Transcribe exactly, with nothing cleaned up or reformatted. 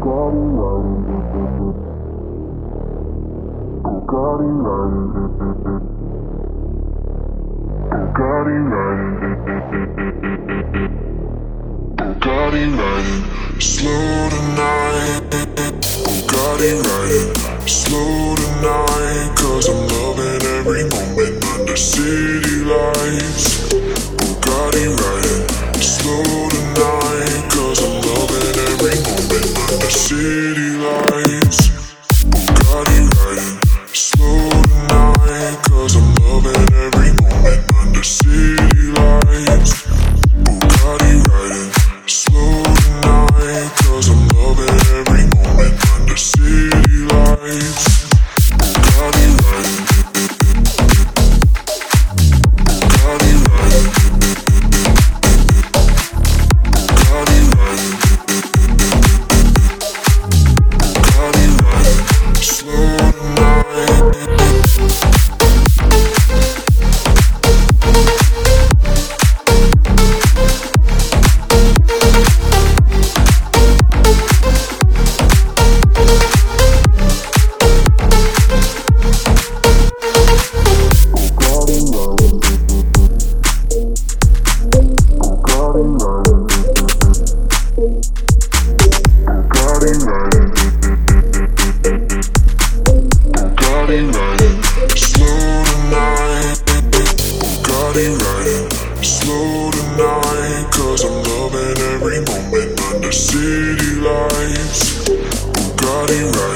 Bugatti riding, Bugatti riding, Bugatti riding, slow tonight. Bugatti riding, slow tonight. 'Cause I'm loving every moment under city lights. Bugatti riding, slow tonight. 'Cause I'm loving every moment under city lights. Bugatti riding, slow tonight. 'Cause I'm loving every moment under city lights. Bugatti riding, slow tonight. 'Cause I'm loving every moment under city lights. Bugatti riding, Bugatti riding, Bugatti riding, Bugatti riding, slow tonight. Bugatti riding, slow tonight. Bugatti riding, slow tonight. 'Cause I'm loving every moment under city lights. Bugatti riding.